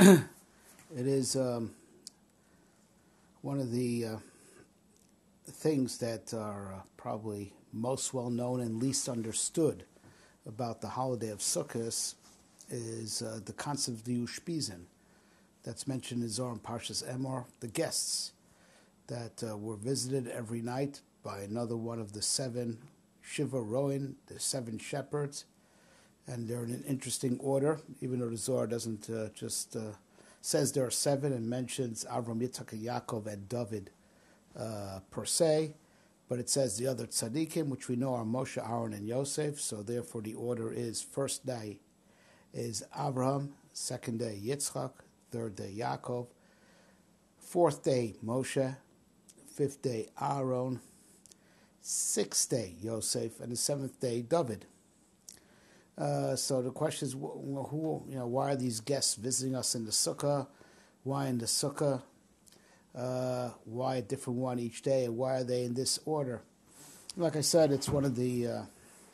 It is one of the things that are probably most well known and least understood about the holiday of Sukkot is the concept of the Ushpizin that's mentioned in Zohar and Parshas Emor, the guests that were visited every night by another one of the seven Shiva Roin, the seven shepherds, and they're in an interesting order, even though the Zohar doesn't just says there are seven and mentions Avram, Yitzchak, and Yaakov, and David per se, but it says the other tzaddikim, which we know are Moshe, Aaron, and Yosef, so therefore the order is first day is Abraham, second day Yitzchak, third day Yaakov, fourth day Moshe, fifth day Aaron, sixth day Yosef, and the seventh day David. So the question is, why are these guests visiting us in the sukkah? Why in the sukkah? Why a different one each day? And why are they in this order? Like I said, it's one of the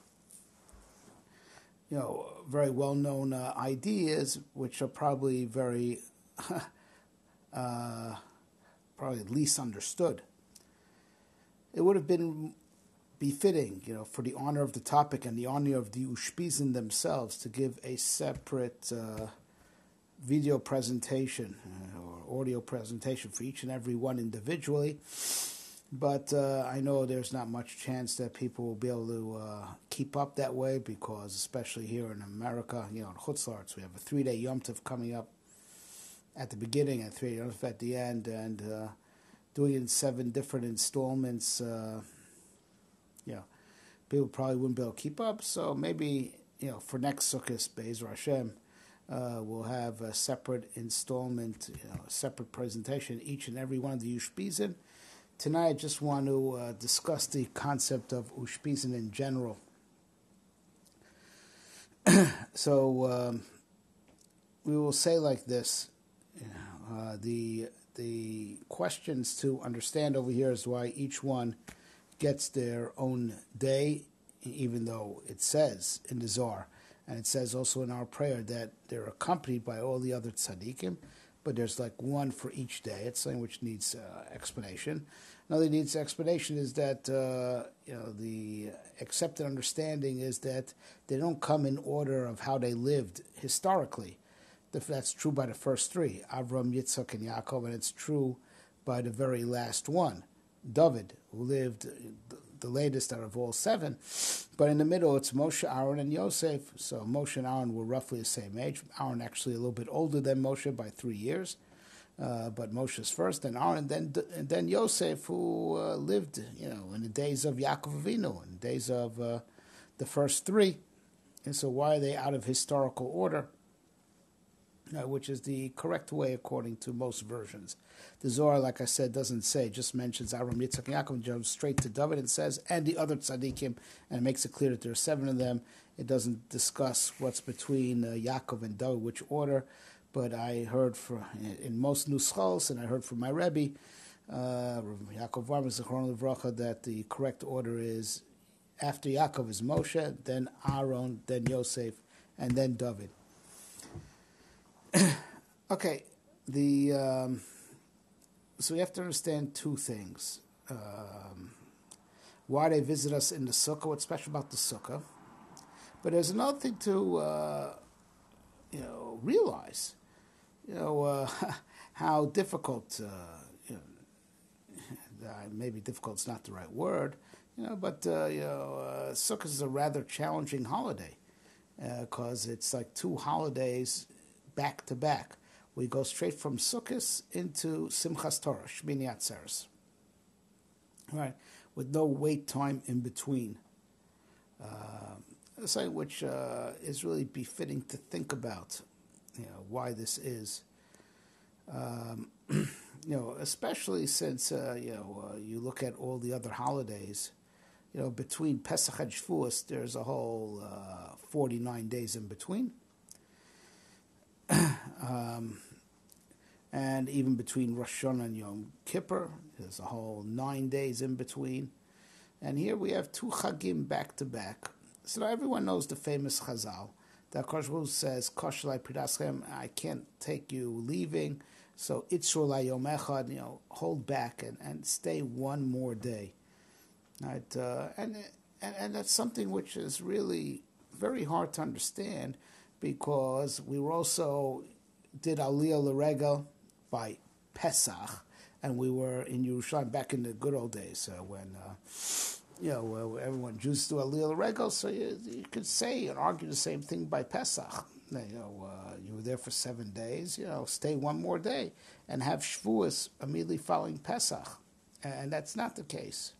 very well-known ideas, which are probably very probably least understood. It would have been befitting, for the honor of the topic and the honor of the Ushpizin themselves, to give a separate video presentation or audio presentation for each and every one individually. But I know there's not much chance that people will be able to keep up that way, because especially here in America, in Chutz La'aretz, we have a 3-day Yom Tov coming up at the beginning and 3-day Yom Tov at the end, and doing it in 7 different installments. People probably wouldn't be able to keep up. So maybe, for next Sukkot, Be'ezer Hashem, we'll have a separate installment, a separate presentation, each and every one of the Ushpizin. Tonight, I just want to discuss the concept of Ushpizin in general. So we will say like this: the questions to understand over here is why each one gets their own day, even though it says in the Zohar, and it says also in our prayer that they're accompanied by all the other tzaddikim, but there's like one for each day. It's something which needs explanation. Another needs explanation is that the accepted understanding is that they don't come in order of how they lived historically. That's true by the first 3, Avram, Yitzchak, and Yaakov, and it's true by the very last one, David, who lived the latest out of all 7. But in the middle, it's Moshe, Aaron, and Yosef. So Moshe and Aaron were roughly the same age. Aaron actually a little bit older than Moshe by 3 years. But Moshe's first, then Aaron, and then Yosef, who lived, in the days of Yaakov Avinu, in the days of the first 3. And so why are they out of historical order? Which is the correct way according to most versions. The Zohar, like I said, doesn't say, just mentions Avram, Yitzchak, and Yaakov, and jumps straight to David and says, and the other tzaddikim, and it makes it clear that there are 7 of them. It doesn't discuss what's between Yaakov and David, which order, but I heard in most nuschos, and I heard from my Rebbe, Yaakov Varma, Zichron Livracha, that the correct order is after Yaakov is Moshe, then Aaron, then Yosef, and then David. Okay, so we have to understand 2 things. Why they visit us in the sukkah, what's special about the sukkah. But there's another thing to, realize, how difficult, maybe difficult's not the right word, but, sukkah is a rather challenging holiday, because it's like 2 holidays back to back. We go straight from Sukkot into Simchas Torah, Shmini Atzeres, right, with no wait time in between. Something which is really befitting to think about, why this is. Especially since you look at all the other holidays. Between Pesach and Shavuos, there's a whole 49 days in between. And even between Rosh Hashanah and Yom Kippur, there's a whole 9 days in between. And here we have 2 Chagim back to back. So now everyone knows the famous Chazal The HaKadosh Baruch Hu says, Kosh Lai Pidaschem, I can't take you leaving, so Itzur Lai Yom Echad, hold back and stay one more day. Right? And that's something which is really very hard to understand, because we were also did Aliyah L'Regel by Pesach, and we were in Yerushalayim back in the good old days when everyone Jews do Aliyah L'Regel, so you could say and argue the same thing by Pesach. You were there for 7 days, stay one more day and have Shavuos immediately following Pesach, and that's not the case.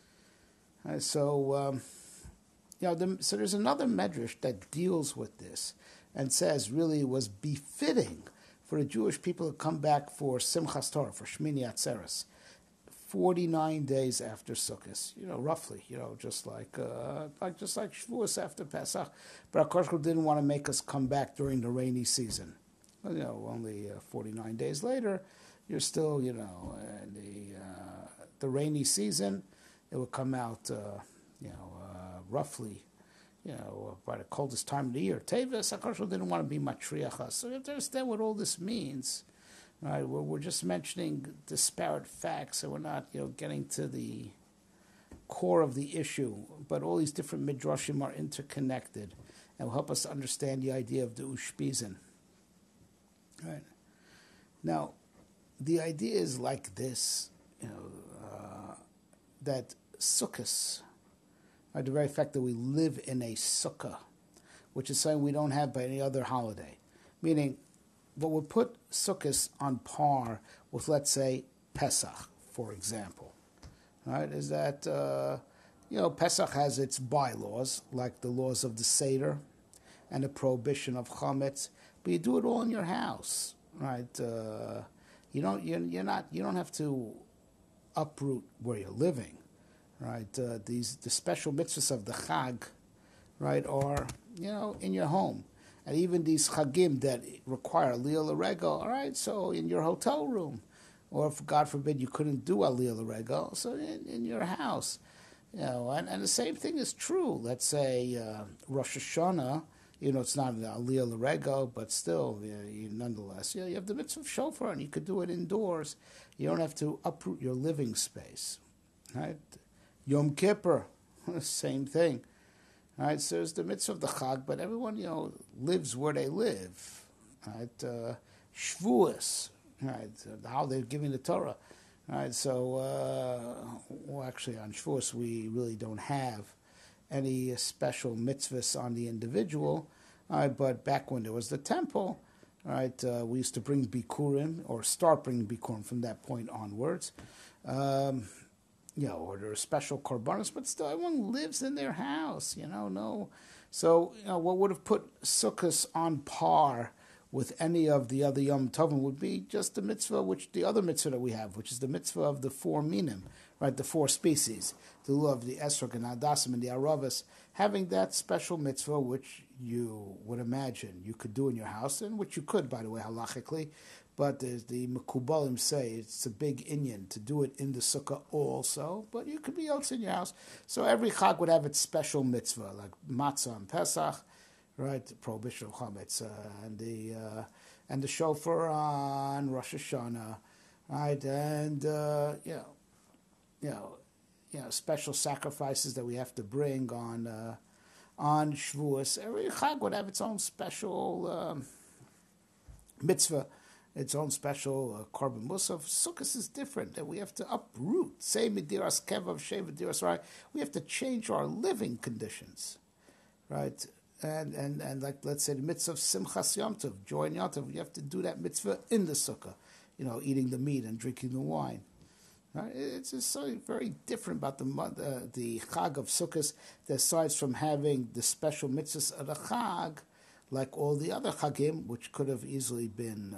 So there's another medrash that deals with this and says really it was befitting for the Jewish people to come back for Simchas Torah, for Shmini Atzeres, 49 days after Sukkot, roughly, just like Shavuos after Pesach. But HaKadosh Baruch Hu didn't want to make us come back during the rainy season. Only 49 days later, you're still, in the rainy season. It would come out, roughly, by the coldest time of the year. Teves, HaKadosh Baruch Hu didn't want to be matriach us. So you have to understand what all this means. Right? We're just mentioning disparate facts, and we're not, getting to the core of the issue. But all these different midrashim are interconnected, and will help us understand the idea of the ushpizin. Right? Now, the idea is like this, that sukkahs, right, the very fact that we live in a sukkah, which is something we don't have by any other holiday, meaning what would put sukkahs on par with, let's say, Pesach, for example, right, is that, Pesach has its bylaws, like the laws of the Seder and the prohibition of chametz, but you do it all in your house, right? You don't have to uproot where you're living, right? The special mitzvahs of the Chag, right, are in your home, and even these Chagim that require Aliyah L'Regel, all right, so in your hotel room, or if God forbid you couldn't do Aliyah L'Regel, so in your house, and the same thing is true. Let's say Rosh Hashanah. It's not an Aliyah L'Regel, but still, nonetheless, you have the mitzvah of shofar, and you could do it indoors. You don't have to uproot your living space, right? Yom Kippur, same thing, right? So there's the mitzvah of the Chag, but everyone, lives where they live, right? Shavuos, right? The holiday of giving the Torah, right? So, actually, on Shavuos, we really don't have any special mitzvahs on the individual, but back when there was the temple, right, we used to bring bikurim, or start bringing bikurim from that point onwards, or there are special korbanos, but still everyone lives in their house, no. So, what would have put sukkahs on par with any of the other Yom Tovim would be just the mitzvah, the other mitzvah that we have, which is the mitzvah of the 4 minim, right, the 4 species, the law of the esrog and hadasim and the aravas, having that special mitzvah, which you would imagine you could do in your house, and which you could, by the way, halachically, but the Mekubalim say it's a big inyan to do it in the sukkah also, but you could be also in your house. So every chag would have its special mitzvah, like matzah and Pesach, right, prohibition of chametz, and the shofar on Rosh Hashanah, right, and special sacrifices that we have to bring on Shavuos. Every chag would have its own special mitzvah, its own special korban musaf. Sukkot is different, that we have to uproot. Say midiras kevav, shei midiras rai. We have to change our living conditions, right? And like, let's say the mitzvah of Simchas Yom Tov, joy in Yom Tov, you have to do that mitzvah in the sukkah, eating the meat and drinking the wine. Right? It's just something very different about the Chag of Sukkot, that aside from having the special mitzvahs of the Chag, like all the other Chagim, which could have easily been,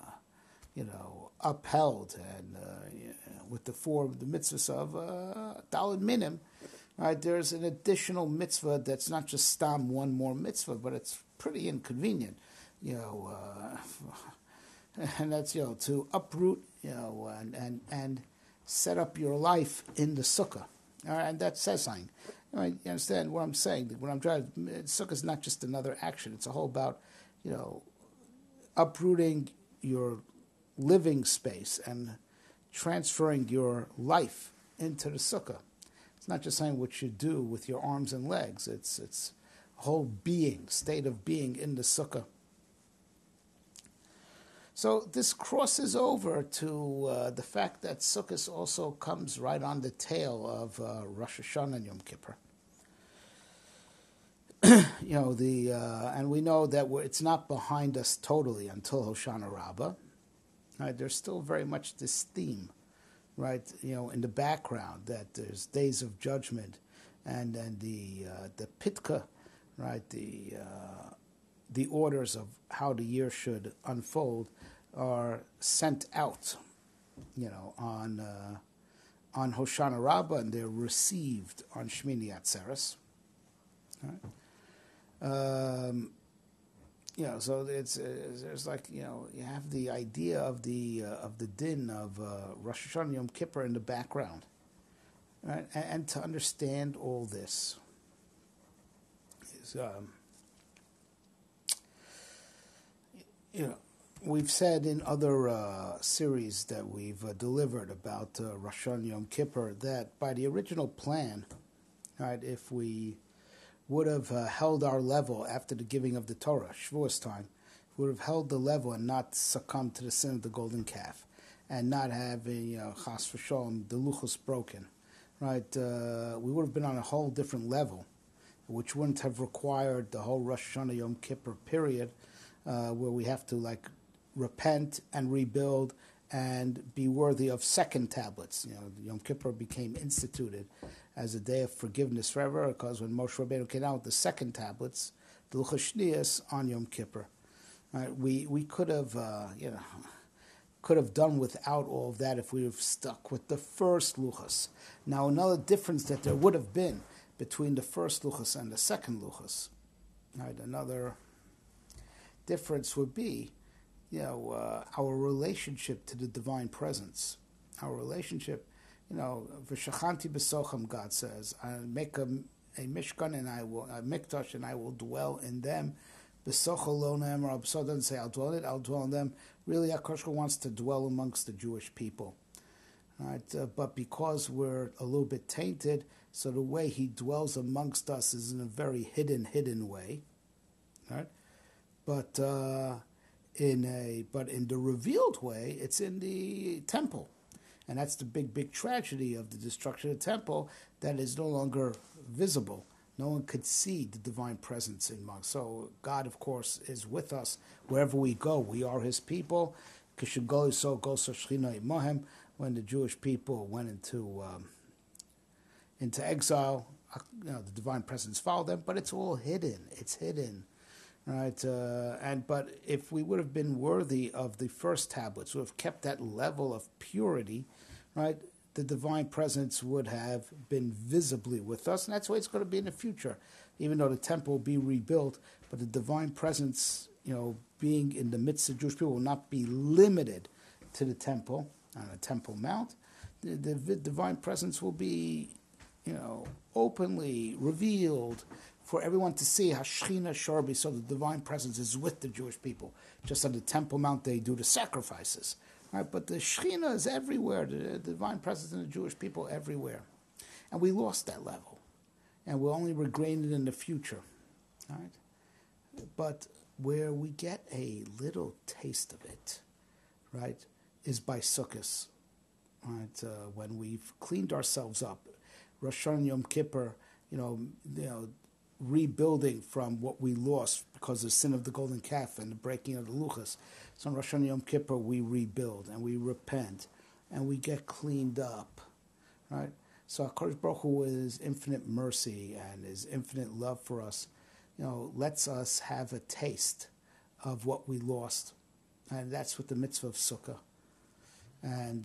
upheld, and with the mitzvahs of Daled Minim, right? There's an additional mitzvah that's not just stam, one more mitzvah, but it's pretty inconvenient, and that's to uproot, and set up your life in the sukkah. All right, and that says something. You understand what I'm saying? What I'm trying, Sukkah is not just another action. It's a whole about, uprooting your living space and transferring your life into the Sukkah. It's not just saying what you do with your arms and legs. It's a whole state of being in the Sukkah. So this crosses over to the fact that Sukkot also comes right on the tail of Rosh Hashanah and Yom Kippur. And we know that it's not behind us totally until Hoshana Rabbah. Right? There's still very much this theme, right? In the background that there's days of judgment, and then the pitka, right? The orders of how the year should unfold are sent out, on Hoshana Rabbah, and they're received on Shmini Atzeres. Right? So there's you have the idea of the din of Rosh Hashanah Yom Kippur in the background, right? And to understand all this is, we've said in other series that we've delivered about Rosh Hashanah Yom Kippur that by the original plan, right, if we would have held our level after the giving of the Torah, Shavuos time, would have held the level and not succumbed to the sin of the golden calf, and not having chas v'sholom the luchos broken, right? We would have been on a whole different level, which wouldn't have required the whole Rosh Hashanah Yom Kippur period, where we have to repent and rebuild and be worthy of second tablets. Yom Kippur became instituted as a day of forgiveness forever, because when Moshe Rabbeinu came out with the second tablets, the Luchos Shniyos on Yom Kippur, right, we could have done without all of that if we have stuck with the first Luchos. Now, another difference that there would have been between the first Luchos and the second Luchos, right, another difference would be, our relationship to the divine presence, our relationship. V'shachanti b'socham, God says, I make a mishkan and I will a mikdash and I will dwell in them. B'sochel lo ne'emar, B'soch doesn't say I'll dwell in it, I'll dwell in them. Really, HaKadosh wants to dwell amongst the Jewish people, right? But because we're a little bit tainted, so the way He dwells amongst us is in a very hidden way, right? But in the revealed way, it's in the temple. And that's the big tragedy of the destruction of the temple, that is no longer visible. No one could see the divine presence in among. So God, of course, is with us wherever we go. We are His people. When the Jewish people went into exile, the divine presence followed them, but it's all hidden. It's hidden. Right, but if we would have been worthy of the first tablets, would have kept that level of purity, right, the divine presence would have been visibly with us, and that's the way it's going to be in the future. Even though the temple will be rebuilt, but the divine presence, being in the midst of Jewish people, will not be limited to the temple on a Temple Mount. The divine presence will be, openly revealed for everyone to see. Hashchina Sharbi, so the divine presence is with the Jewish people. Just on the Temple Mount, they do the sacrifices, right? But the Shechina is everywhere. The divine presence in the Jewish people everywhere, and we lost that level, and we'll only regain it in the future, right? But where we get a little taste of it, right, is by Sukkot, right? When we've cleaned ourselves up, Rosh Hashanah Yom Kippur, rebuilding from what we lost because of the sin of the golden calf and the breaking of the luchos. So on Rosh Hashanah Yom Kippur, we rebuild and we repent and we get cleaned up, right? So HaKadosh Baruch Hu, with His infinite mercy and His infinite love for us, lets us have a taste of what we lost, and that's with the mitzvah of Sukkah. And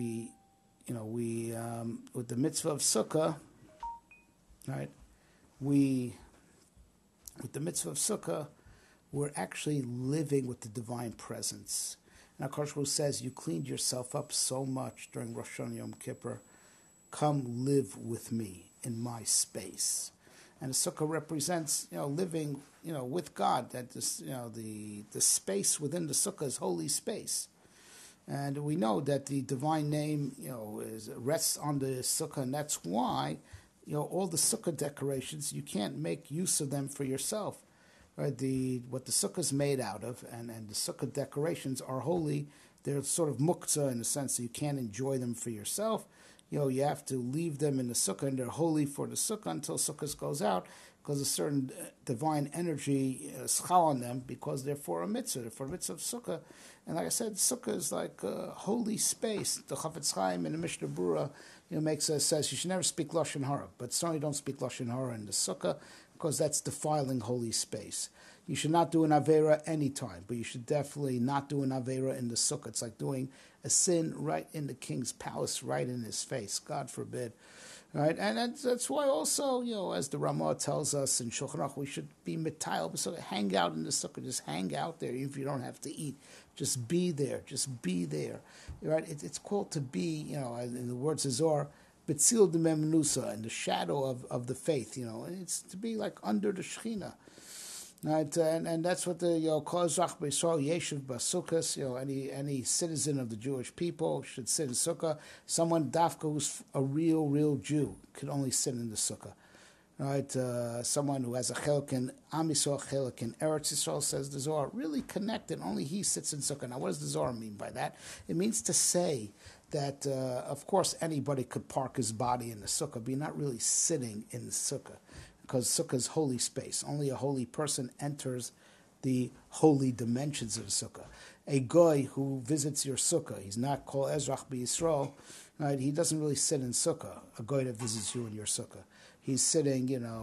with the mitzvah of Sukkah, right? With the mitzvah of Sukkah, we're actually living with the divine presence. And HaKadosh Baruch Hu says, you cleaned yourself up so much during Rosh Hashanah Yom Kippur, come live with me. in my space. And the sukkah represents, living, with God. That this, the space within the sukkah is holy space. And we know that the divine name, rests on the sukkah, and that's why, all the sukkah decorations, you can't make use of them for yourself. Right? What the sukkah is made out of, and the sukkah decorations are holy. They're sort of muktzah in the sense that you can't enjoy them for yourself. You have to leave them in the sukkah, and they're holy for the sukkah until sukkah goes out, because a certain divine energy is chal on them, because they're for a mitzvah, they're for a mitzvah of sukkah. And like I said, sukkah is like a holy space. The Chafetz Chaim in the Mishnah Berurah, says you should never speak lashon hara, but certainly don't speak lashon hara in the sukkah, because that's defiling holy space. You should not do an avera anytime, but you should definitely not do an avera in the sukkah. It's like doing a sin right in the king's palace, right in his face. God forbid. Right? And that's why also, as the Ramah tells us in Shulchan Aruch, we should be mitayel, so hang out in the sukkah, just hang out there, even if you don't have to eat. Just be there, Right? It's called to be, in the words of Zohar, betzil de memenusa, in the shadow of the faith, and it's to be like under the Shekhinah. Right, and that's what the Kol Ezrach B'Yisrael Yeshiv B'Sukkos. Any citizen of the Jewish people should sit in sukkah. Someone dafka who's a real Jew could only sit in the sukkah. Right, someone who has a chelik in Am Yisrael, chelik in Eretz Yisrael, says the Zohar, really connected. Only he sits in sukkah. Now, what does the Zohar mean by that? It means to say that, of course, anybody could park his body in the sukkah, but you're not really sitting in the sukkah, because sukkah is holy space. Only a holy person enters the holy dimensions of the sukkah. A goy who visits your sukkah, he's not called Ezrach B'Yisrael, right? He doesn't really sit in sukkah. A goy that visits you in your sukkah, he's sitting,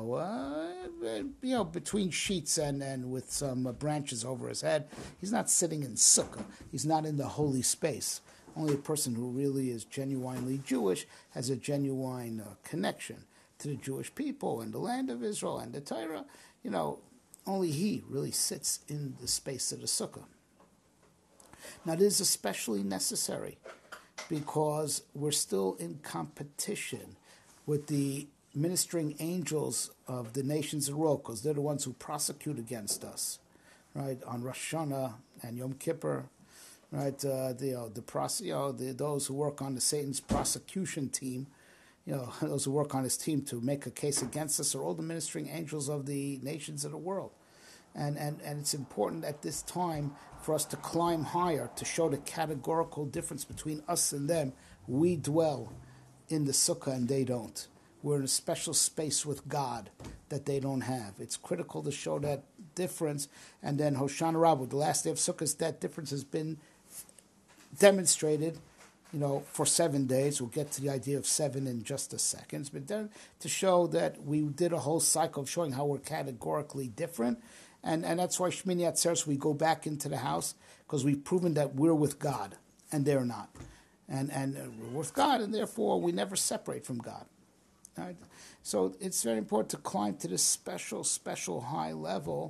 between sheets and with some branches over his head. He's not sitting in sukkah. He's not in the holy space. Only a person who really is genuinely Jewish has a genuine connection to the Jewish people and the land of Israel and the Torah. Only he really sits in the space of the sukkah. Now, this is especially necessary because we're still in competition with the ministering angels of the nations of the world, because they're the ones who prosecute against us, right? On Rosh Hashanah and Yom Kippur, right? Those who work on the Satan's prosecution team, those who work on his team to make a case against us, are all the ministering angels of the nations of the world. And it's important at this time for us to climb higher, to show the categorical difference between us and them. We dwell in the sukkah and they don't. We're in a special space with God that they don't have. It's critical to show that difference. And then Hoshana Rabbah, the last day of Sukkot, that difference has been demonstrated, for 7 days. We'll get to the idea of 7 in just a second. But then to show that we did a whole cycle of showing how we're categorically different. And that's why Shmini Atzeres, we go back into the house, because we've proven that we're with God and they're not. And we're with God, and therefore we never separate from God. Right? So it's very important to climb to this special high level,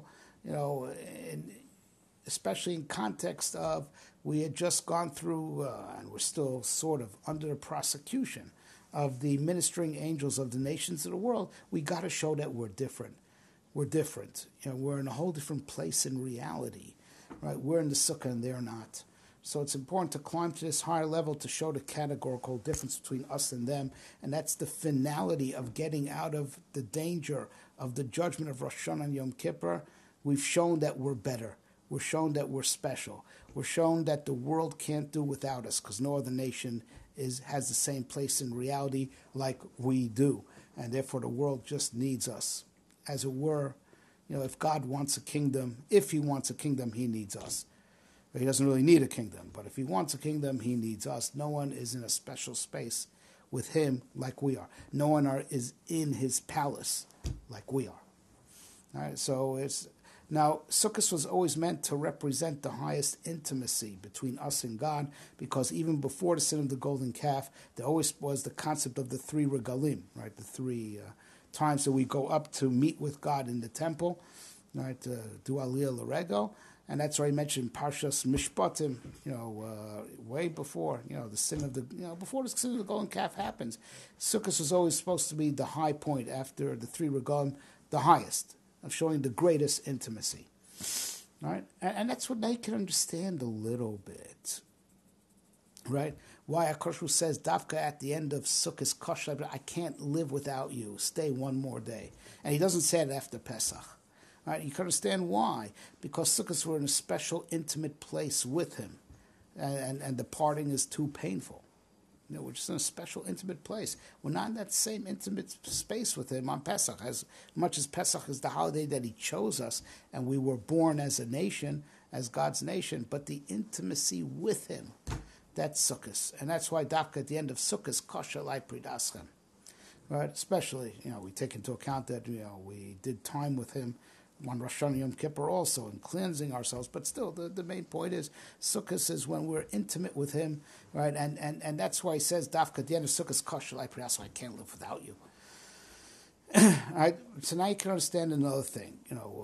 especially in context of we had just gone through, and we're still sort of under the prosecution of the ministering angels of the nations of the world. We got to show that we're different. We're different. We're in a whole different place in reality. Right? We're in the sukkah and they're not. So it's important to climb to this higher level to show the categorical difference between us and them. And that's the finality of getting out of the danger of the judgment of Rosh Hashanah and Yom Kippur. We've shown that we're better. We're shown that we're special. We're shown that the world can't do without us, because no other nation has the same place in reality like we do. And therefore the world just needs us. As it were, if God wants a kingdom, if he wants a kingdom, he needs us. He doesn't really need a kingdom, but if he wants a kingdom, he needs us. No one is in a special space with him like we are. No one is in his palace like we are. All right, so now Sukkot was always meant to represent the highest intimacy between us and God, because even before the sin of the golden calf, there always was the concept of the 3 regalim, right? The 3 times that we go up to meet with God in the temple, right? Do aliyah l'rego. And that's why he mentioned Parshas Mishpatim, way before, the sin of the, before the sin of the golden calf happens. Sukkot was always supposed to be the high point after the three regalim, the highest, of showing the greatest intimacy. Right? And that's what they can understand a little bit. Right? Why HaKadosh says, Dafka at the end of Sukkot Kosher, I can't live without you. Stay one more day. And he doesn't say it after Pesach. Right? You can understand why. Because Sukkot were in a special, intimate place with him. And the parting is too painful. We're just in a special, intimate place. We're not in that same intimate space with him on Pesach. As much as Pesach is the holiday that he chose us, and we were born as a nation, as God's nation, but the intimacy with him, that's Sukkot. And that's why Dafka at the end of Sukkot, Kosher Lai Pridaschem. Right? Especially, we take into account that, we did time with him on Rosh Hashanah Yom Kippur also, and cleansing ourselves. But still, the main point is, Sukkot is when we're intimate with him, right? And that's why he says, Dafka at the end of Sukkot, Kosher Lai Pridaschem, I can't live without you. Right? So now you can understand another thing.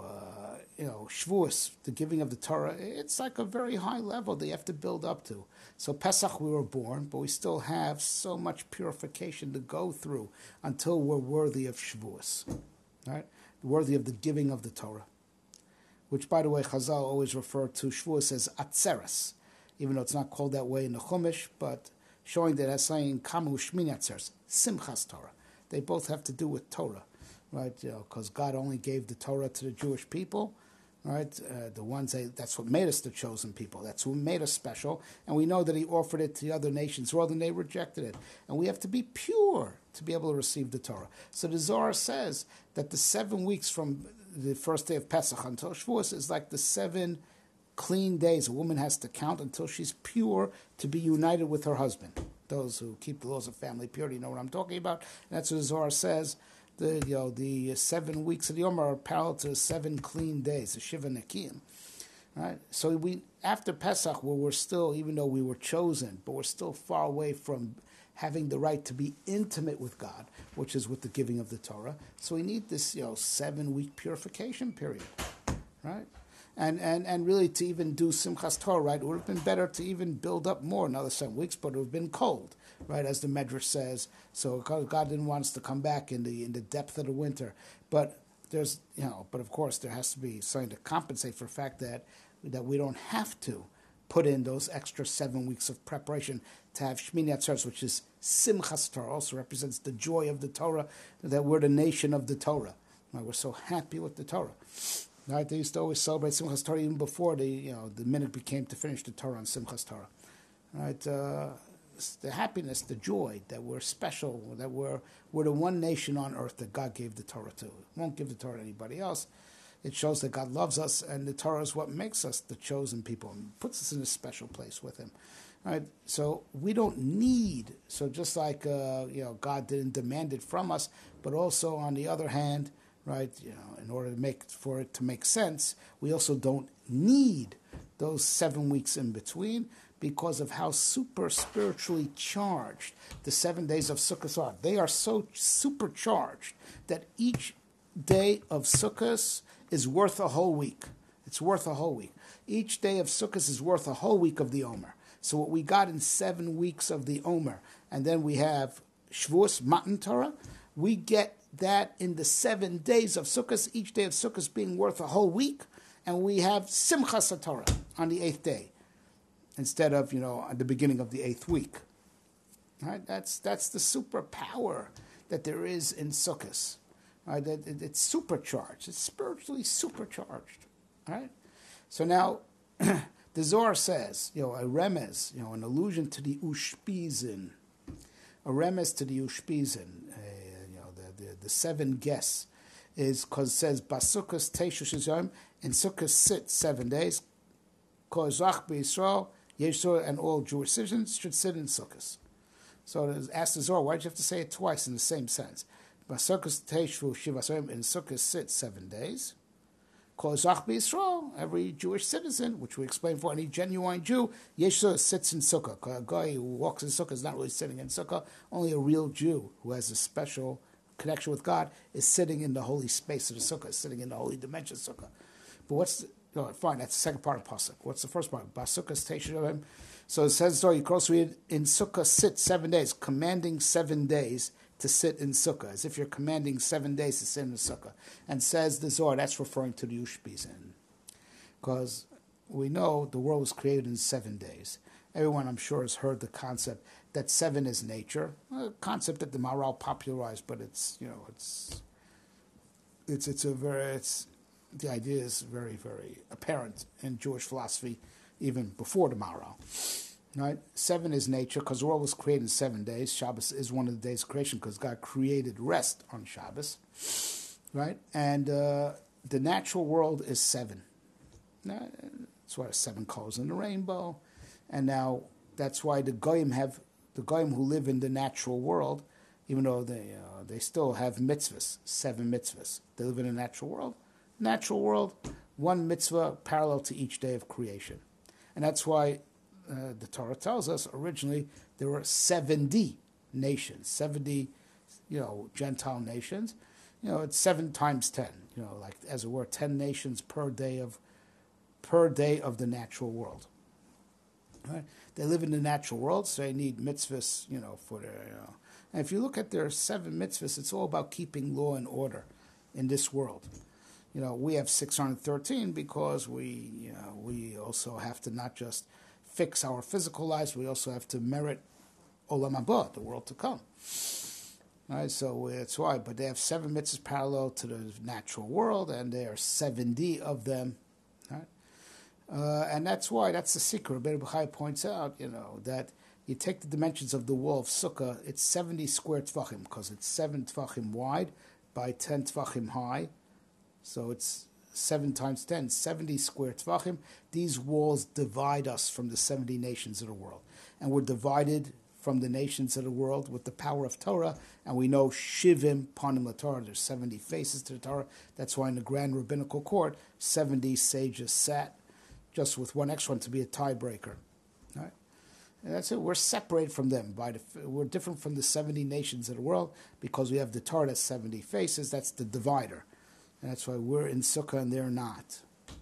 Shavuos, the giving of the Torah, it's like a very high level that you have to build up to. So Pesach we were born, but we still have so much purification to go through until we're worthy of Shavuos, right? Worthy of the giving of the Torah. Which, by the way, Chazal always refer to Shavuos as Atzeres, even though it's not called that way in the Chumash, but showing that as saying Kamu Shmini Atzeres, Simchas Torah. They both have to do with Torah, right? Because God only gave the Torah to the Jewish people, right? The ones that's what made us the chosen people. That's what made us special. And we know that he offered it to the other nations, rather than they rejected it. And we have to be pure to be able to receive the Torah. So the Zohar says that the 7 weeks from the first day of Pesach until Shavuos is like the 7 clean days a woman has to count until she's pure to be united with her husband. Those who keep the laws of family purity know what I'm talking about. And that's what the Zohar says. The 7 weeks of the Yom are parallel to 7 clean days, the Shiva Nekiyim. Right? So after Pesach, where we're still, even though we were chosen, but we're still far away from having the right to be intimate with God, which is with the giving of the Torah. So we need this 7-week purification period, right? And really to even do Simchas Torah, right? It would have been better to even build up more another 7 weeks, but it would have been cold, right? As the Medrash says. So God didn't want us to come back in the depth of the winter. But but of course there has to be something to compensate for the fact that we don't have to put in those extra 7 weeks of preparation to have Shmini Atzeres, which is Simchas Torah, also represents the joy of the Torah, that we're the nation of the Torah. Right? We're so happy with the Torah. Right? They used to always celebrate Simchas Torah even before the minute became to finish the Torah on Simchas Torah. Right? The happiness, the joy that we're special, that we're the one nation on earth that God gave the Torah to. Won't give the Torah to anybody else. It shows that God loves us, and the Torah is what makes us the chosen people and puts us in a special place with him. Right? So we don't need, so just like God didn't demand it from us, but also on the other hand, right, in order for it to make sense, we also don't need those 7 weeks in between because of how super spiritually charged the 7 days of Sukkot are. They are so supercharged that each day of Sukkot is worth a whole week. It's worth a whole week. Each day of Sukkot is worth a whole week of the Omer. So what we got in 7 weeks of the Omer, and then we have Shavuos, Matan Torah, we get that in the 7 days of Sukkot, each day of Sukkot being worth a whole week, and we have Simchas Torah on the 8th day, instead of, at the beginning of the 8th week. Right? That's the superpower that there is in Sukkot. Right? It's supercharged. It's spiritually supercharged. Right? So now, the Zohar says, a remez, an allusion to the Ushpizin, a remez to the Ushpizin, the 7 guests, is because it says, Basukos Teishu Shizayim, in Sukkot sit 7 days, Kozach B'Yisrael, Yeshua, and all Jewish citizens should sit in Sukkot. So it asked the Zohar, why did you have to say it twice in the same sense? Basukos Teishu Shivasayim, in Sukkot sit 7 days, Kozach B'Yisrael, every Jewish citizen, which we explained for any genuine Jew, Yeshua sits in Sukkah. A guy who walks in Sukkah is not really sitting in Sukkah. Only a real Jew who has a special connection with God is sitting in the holy space of the Sukkah, sitting in the holy dimension of Sukkah. But fine, that's the second part of Pasuk. What's the first part? Basukah station of him. So it says, so you cross read in Sukkah sit 7 days, commanding 7 days to sit in Sukkah, as if you're commanding 7 days to sit in the Sukkah. And says the Zohar, that's referring to the Ushpizin. Because we know the world was created in 7 days. Everyone, I'm sure, has heard the concept that 7 is nature, a concept that the Maharal popularized, but the idea is very, very apparent in Jewish philosophy, even before the Maharal. Right? 7 is nature, because the world was created in 7 days. Shabbos is one of the days of creation, because God created rest on Shabbos. Right? And the natural world is 7. That's why there's 7 colors in the rainbow. And now that's why the goyim who live in the natural world, even though they still have mitzvahs, 7 mitzvahs. They live in a natural world. Natural world, 1 mitzvah parallel to each day of creation. And that's why the Torah tells us originally there were 70 nations, 70, Gentile nations. It's 7 times 10, like as it were, 10 nations per day of the natural world. Right? They live in the natural world, so they need mitzvahs, for their, And if you look at their 7 mitzvahs, it's all about keeping law and order in this world. We have 613 because we also have to not just fix our physical lives, we also have to merit Olam Haba, the world to come. Right, so that's why. But they have 7 mitzvahs parallel to the natural world, and there are 70 of them. Right? And that's why, that's the secret. Rabbi Bachai points out, that you take the dimensions of the wall of Sukkah, it's 70 square tvachim, because it's 7 tvachim wide by 10 tvachim high. So it's 7 times 10, 70 square tvachim. These walls divide us from the 70 nations of the world. And we're divided from the nations of the world with the power of Torah, and we know Shivim Panim LaTorah, there's 70 faces to the Torah. That's why in the Grand Rabbinical Court, 70 sages sat, just with one extra one to be a tiebreaker. Right? And that's it. We're separated from them. We're different from the 70 nations of the world because we have the Torah that's 70 faces. That's the divider. And that's why we're in Sukkah and they're not.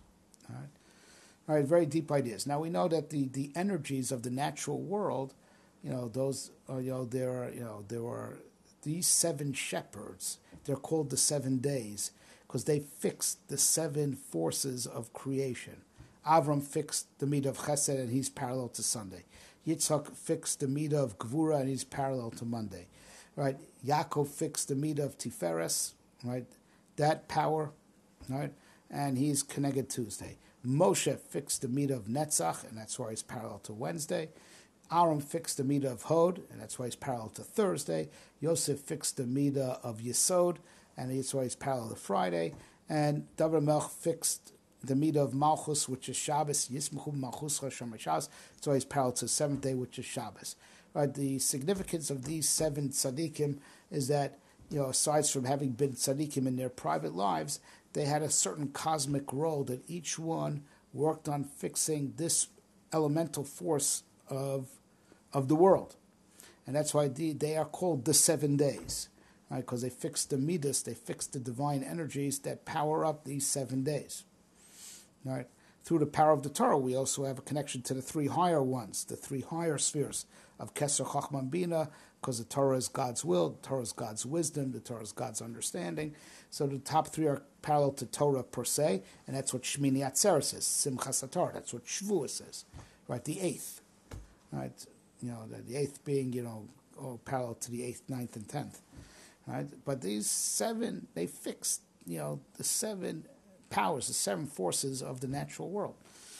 All right, very deep ideas. Now we know that the energies of the natural world, those are, there are these 7 shepherds. They're called the 7 days because they fixed the 7 forces of creation. Avram fixed the midah of Chesed, and he's parallel to Sunday. Yitzchak fixed the midah of Gvura, and he's parallel to Monday. Right? Yaakov fixed the midah of Tiferes, right? That power, right? And he's connected Tuesday. Moshe fixed the midah of Netzach, and that's why he's parallel to Wednesday. Aaron fixed the midah of Hod, and that's why he's parallel to Thursday. Yosef fixed the midah of Yesod, and that's why he's parallel to Friday. And David Melch fixed the midah of Malchus, which is Shabbos. Yismachu Malchus Hashem Shabbos. That's why he's parallel to the 7th day, which is Shabbos. Right? The significance of these 7 tzaddikim is that, aside from having been tzaddikim in their private lives, they had a certain cosmic role that each one worked on fixing this elemental force of the world. And that's why they are called the 7 days, right? Because they fixed the midas, they fixed the divine energies that power up these 7 days. Right? Through the power of the Torah, we also have a connection to the 3 higher ones, the 3 higher spheres of Keser, Chachma, and Bina, because the Torah is God's will, the Torah is God's wisdom, the Torah is God's understanding. So the top 3 are parallel to Torah per se, and that's what Shmini Atzeret says, Simchas HaTorah, that's what Shavuot says, right? The 8th, right? The 8th being, parallel to the 8th, 9th, and 10th, right? But these 7, they fixed, the 7 powers, the 7 forces of the natural world.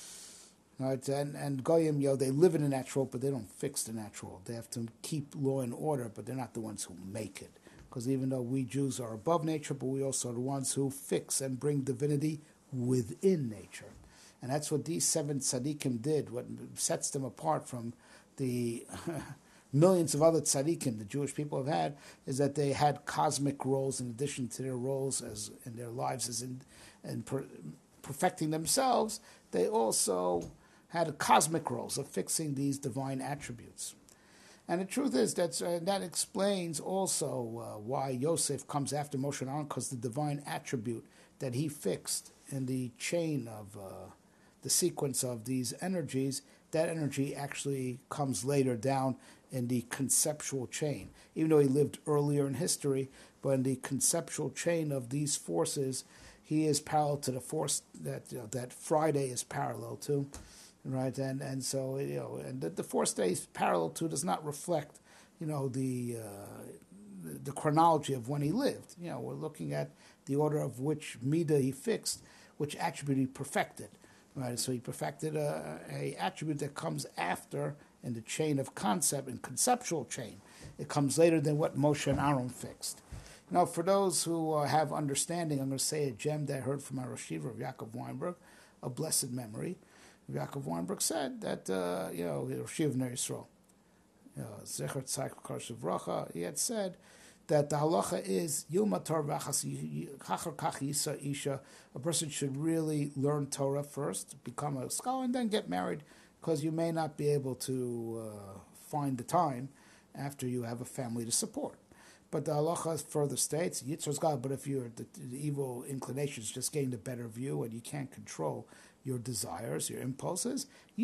Right? And Goyim, they live in the natural world, but they don't fix the natural world. They have to keep law and order, but they're not the ones who make it. Because even though we Jews are above nature, but we also are the ones who fix and bring divinity within nature. And that's what these 7 tzaddikim did. What sets them apart from the millions of other tzaddikim the Jewish people have had is that they had cosmic roles in addition to their roles as in their lives as in perfecting themselves. They also had cosmic roles of fixing these divine attributes. And the truth is that explains also why Yosef comes after Moshe and Aaron, because the divine attribute that he fixed in the chain of the sequence of these energies, that energy actually comes later down in the conceptual chain. Even though he lived earlier in history, but in the conceptual chain of these forces, he is parallel to the force that Friday is parallel to, right? And so and the force that he's parallel to does not reflect, the chronology of when he lived. We're looking at the order of which midah he fixed, which attribute he perfected, right? So he perfected a attribute that comes after in the chain of concept, in conceptual chain. It comes later than what Moshe and Aaron fixed. Now, for those who have understanding, I'm going to say a gem that I heard from our Rosh Yeshiva of Yaakov Weinberg, a blessed memory. Yaakov Weinberg said that, Rosh Yeshiva of Ner Yisrael, Zecher Tzaddik V'Kar Vracha, he had said that the halacha is Yilma Torah v'achas chachar kach yisa isha. A person should really learn Torah first, become a scholar, and then get married, because you may not be able to find the time after you have a family to support. But the halacha further states, Yitzhak's God, but if the evil inclinations just getting the better view and you can't control your desires, your impulses,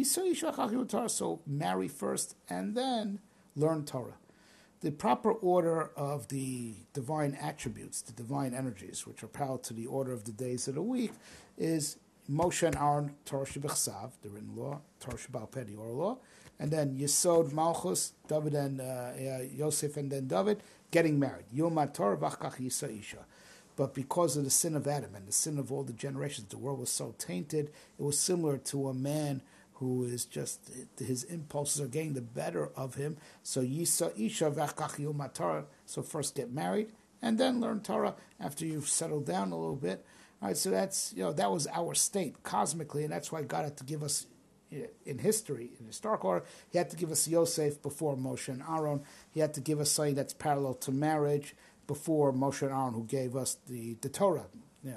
so marry first and then learn Torah. The proper order of the divine attributes, the divine energies, which are parallel to the order of the days of the week, is Moshe and Aaron, Torah Shebechsav, the written law, Torah Shebal Peh, the oral law, and then Yesod Malchus, David and Yosef, and then David, getting married. Yom Torah v'achkach Yisa Isha. But because of the sin of Adam and the sin of all the generations, the world was so tainted, it was similar to a man who is just, his impulses are getting the better of him. So Yisa Isha v'achkach Yom Torah. So first get married, and then learn Torah after you've settled down a little bit. All right, so that's, that was our state cosmically, and that's why God had to give us, in history, in historical order, he had to give us Yosef before Moshe and Aaron. He had to give us something that's parallel to marriage before Moshe and Aaron, who gave us the Torah.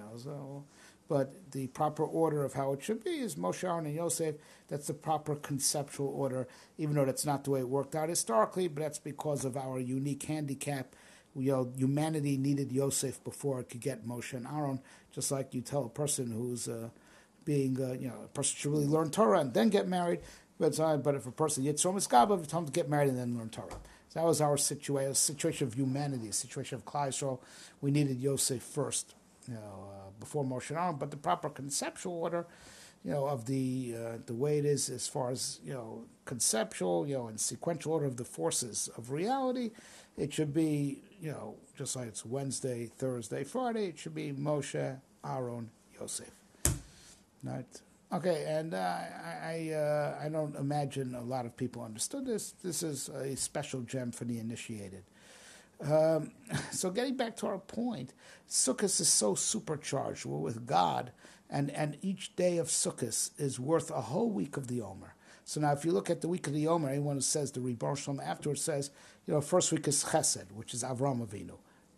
But the proper order of how it should be is Moshe, Aaron, and Yosef. That's the proper conceptual order, even though that's not the way it worked out historically, but that's because of our unique handicap. Humanity needed Yosef before it could get Moshe and Aaron, just like you tell a person who's a person should really learn Torah and then get married. But if a person Yitzhak Miskaba, it's time to get married and then learn Torah. So that was our situation, a situation of humanity, a situation of Klal Yisrael. We needed Yosef first, before Moshe and Aaron. But the proper conceptual order, of the way it is as far as conceptual, and sequential order of the forces of reality, it should be just like it's Wednesday, Thursday, Friday. It should be Moshe, Aaron, Yosef. Right. Okay, and I don't imagine a lot of people understood this. This is a special gem for the initiated. So getting back to our point, Sukkot is so supercharged. We're with God, and each day of Sukkot is worth a whole week of the Omer. So now if you look at the week of the Omer, anyone who says the Ribono Shel Olam afterwards says, first week is Chesed, which is Avraham Avinu.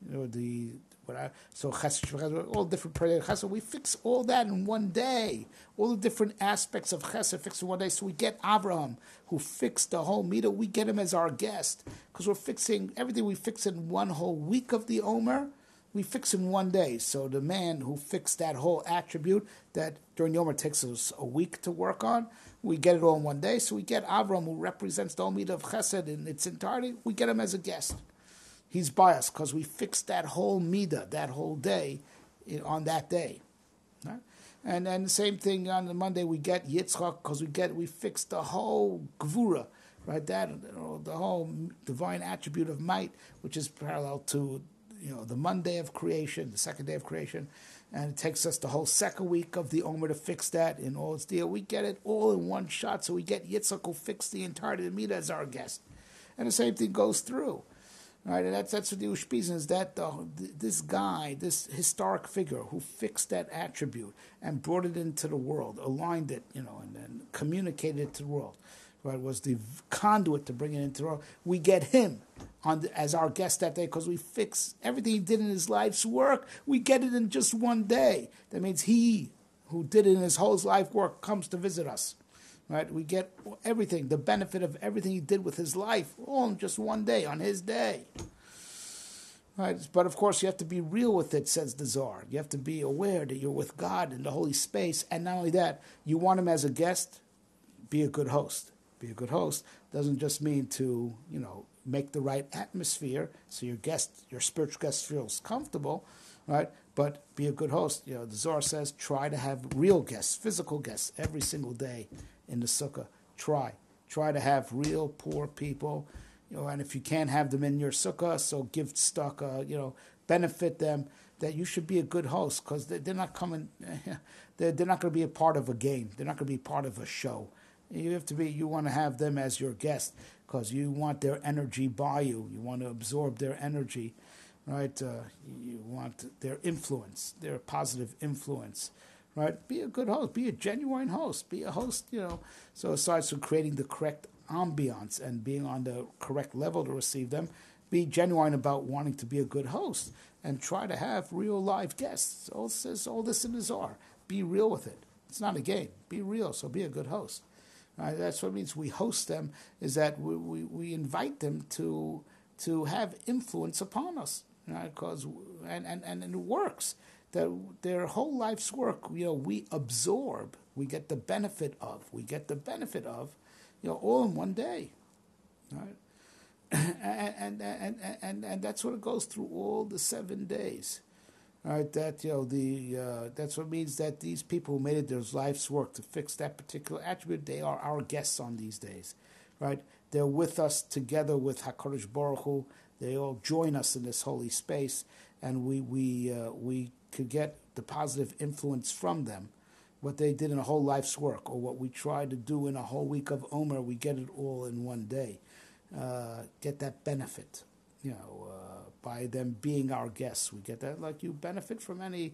So Chesed, all different periods of Chesed, we fix all that in one day. All the different aspects of Chesed fixed in one day. So we get Abraham, who fixed the whole midah. We get him as our guest because we're fixing everything we fix in one whole week of the Omer. We fix in one day. So the man who fixed that whole attribute that during the Omer takes us a week to work on, we get it all in one day. So we get Abraham, who represents the whole midah of Chesed in its entirety. We get him as a guest. He's biased because we fixed that whole midah, that whole day, on that day. Right? And then the same thing on the Monday, we get Yitzchak because we fixed the whole Gvura, right? That the whole divine attribute of might, which is parallel to the Monday of creation, the second day of creation, and it takes us the whole second week of the Omer to fix that in all its deal. We get it all in one shot, so we get Yitzchak who fixed the entirety of the midah as our guest, and the same thing goes through. Right, and that's what the Ushpizin is, that this guy, this historic figure who fixed that attribute and brought it into the world, aligned it, and then communicated it to the world, right, was the conduit to bring it into the world. We get him as our guest that day because we fix everything he did in his life's work. We get it in just one day. That means he who did it in his whole life work comes to visit us. right? We get everything, the benefit of everything he did with his life, all in just one day, on his day. Right? But of course, you have to be real with it, says the Zohar. You have to be aware that you're with God in the holy space. And not only that, you want him as a guest, be a good host. Be a good host doesn't just mean to, make the right atmosphere so your spiritual guest feels comfortable, right? But be a good host. The Zohar says try to have real guests, physical guests, every single day in the sukkah. Try to have real poor people. And if you can't have them in your sukkah, so give tzedakah, benefit them. That you should be a good host because they're not coming. They're not going to be a part of a game. They're not going to be part of a show. You want to have them as your guest because you want their energy by you. You want to absorb their energy, right? You want their influence, their positive influence, right? Be a good host. Be a genuine host. Be a host, So aside from creating the correct ambiance and being on the correct level to receive them, be genuine about wanting to be a good host and try to have real live guests. All this in the Zohar. Be real with it. It's not a game. Be real, so be a good host. That's what it means we host them, is that we invite them to have influence upon us. Because and it works. Their whole life's work, we absorb, we get the benefit of, all in one day, right? and that's what it goes through all the 7 days, right? That that's what it means that these people who made it their life's work to fix that particular attribute, they are our guests on these days, right? They're with us together with HaKadosh Baruch Hu. They all join us in this holy space, and we could get the positive influence from them. What they did in a whole life's work, or what we try to do in a whole week of Omer, we get it all in one day. Get that benefit, by them being our guests. We get that, like you benefit from any,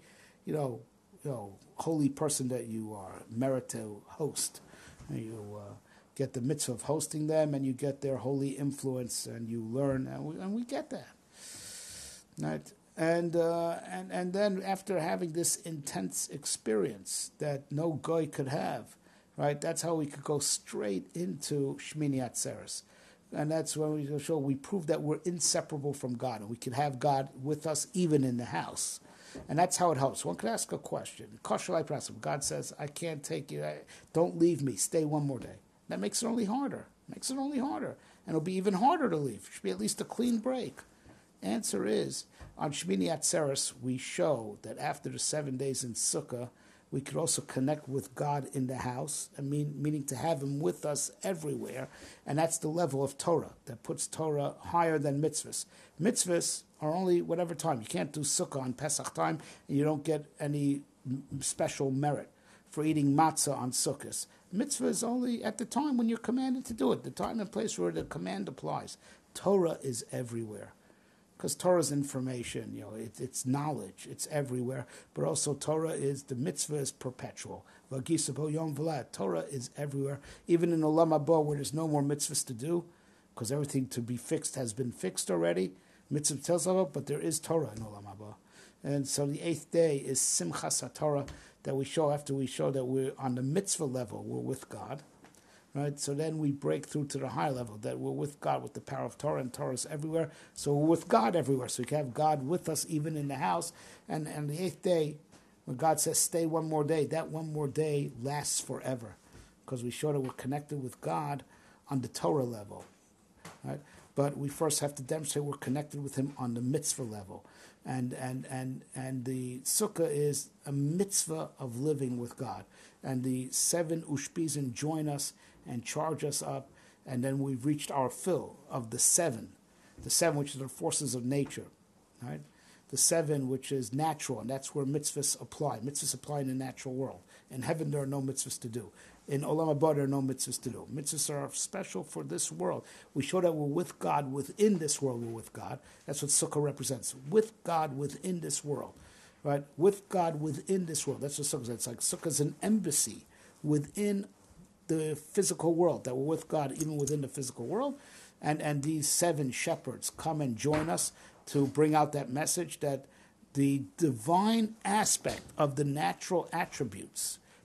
holy person that you are merit to host. You get the mitzvah of hosting them, and you get their holy influence, and you learn, and we get that, right? And then after having this intense experience that no goy could have, right? That's how we could go straight into Shmini Atzeres. And that's when we prove that we're inseparable from God, and we can have God with us even in the house. And that's how it helps. One could ask a question. God says, I can't take you. Don't leave me. Stay one more day. That makes it only harder. And it'll be even harder to leave. It should be at least a clean break. Answer is, on Shmini Atzeres, we show that after the 7 days in Sukkah, we could also connect with God in the house, meaning to have Him with us everywhere. And that's the level of Torah that puts Torah higher than mitzvahs. Mitzvahs are only whatever time. You can't do Sukkah on Pesach time, and you don't get any special merit for eating matzah on Sukkot. Mitzvah is only at the time when you're commanded to do it, the time and place where the command applies. Torah is everywhere. Because Torah is information, it's knowledge, it's everywhere. But also Torah is, the mitzvah is perpetual. Torah is everywhere. Even in Olam Haba, where there's no more mitzvahs to do, because everything to be fixed has been fixed already, mitzvah tells about, but there is Torah in Olam Haba. And so the 8th day is Simchas HaTorah, that we show after we show that we're on the mitzvah level, we're with God. Right? So then we break through to the high level, that we're with God with the power of Torah, and Torah is everywhere. So we're with God everywhere. So we can have God with us even in the house. And the 8th day, when God says, stay one more day, that one more day lasts forever. Because we show that we're connected with God on the Torah level. Right? But we first have to demonstrate we're connected with Him on the mitzvah level. And the sukkah is a mitzvah of living with God. And the 7 ushpizin join us and charge us up, and then we've reached our fill of the 7, which are the forces of nature, right? The 7, which is natural, and that's where mitzvahs apply. Mitzvahs apply in the natural world. In heaven, there are no mitzvahs to do. In Olam Haba, there are no mitzvahs to do. Mitzvahs are special for this world. We show that we're with God within this world. We're with God. That's what Sukkah represents. With God within this world, right? With God within this world. That's what Sukkah is. It's like Sukkah is an embassy within the physical world, that we're with God even within the physical world. And these 7 shepherds come and join us to bring out that message that the divine aspect of the natural attributes,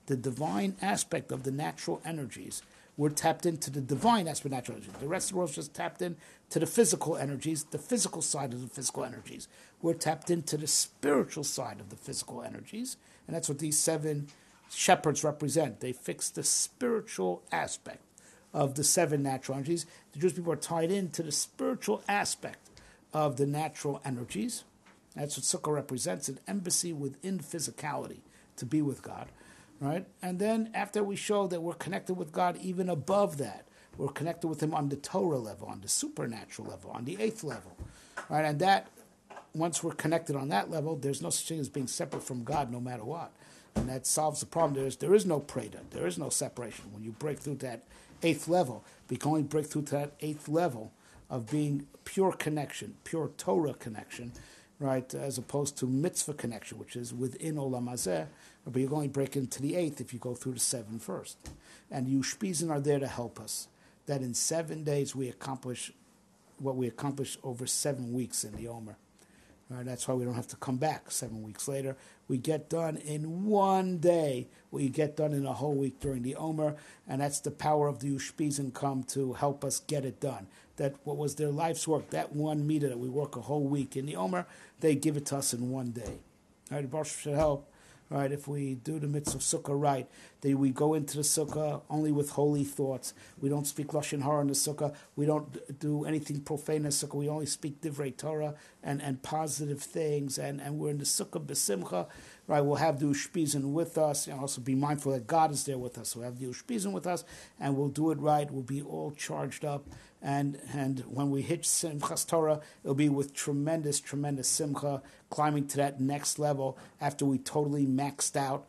the divine aspect of the natural energies. We're tapped into the divine aspect of natural energies. The rest of the world's just tapped in to the physical energies, the physical side of the physical energies. We're tapped into the spiritual side of the physical energies, and that's what these 7 shepherds represent. They fix the spiritual aspect of the 7 natural energies. The Jewish people are tied into the spiritual aspect of the natural energies. That's what Sukkah represents, an embassy within physicality to be with God. Right? And then after we show that we're connected with God even above that, we're connected with Him on the Torah level, on the supernatural level, on the 8th level. Right? And that, once we're connected on that level, there's no such thing as being separate from God no matter what. And that solves the problem. There is no preda, there is no separation. When you break through that 8th level, we can only break through to that 8th level of being pure connection, pure Torah connection, right, as opposed to mitzvah connection, which is within Olam Hazeh, but you can only break into the 8th if you go through the 7 first. And Ushpizin are there to help us, that in 7 days we accomplish what we accomplished over 7 weeks in the Omer. Right, that's why we don't have to come back 7 weeks later. We get done in 1 day what you get done in a whole week during the Omer, and that's the power of the Ushpizin come to help us get it done. That what was their life's work, that 1 meter that we work a whole week in the Omer, they give it to us in 1 day. All right, the Baruch should help. Right, if we do the mitzvah of sukkah right, then we go into the sukkah only with holy thoughts. We don't speak lashon hara in the sukkah. We don't do anything profane in the sukkah. We only speak divrei Torah and positive things. And we're in the sukkah b'simcha. Right, we'll have the ushpizin with us, and also be mindful that God is there with us. We'll have the ushpizin with us, and we'll do it right. We'll be all charged up, and when we hit Simchas Torah, it'll be with tremendous, tremendous simcha, climbing to that next level after we totally maxed out,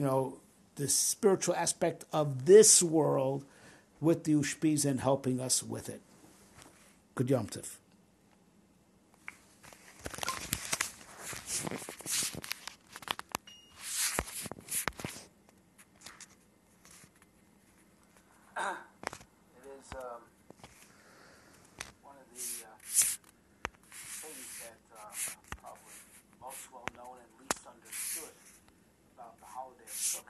the spiritual aspect of this world with the ushpizin helping us with it. Good Yom Tov. It is one of the things that probably most well known and least understood about the holiday of Sukkot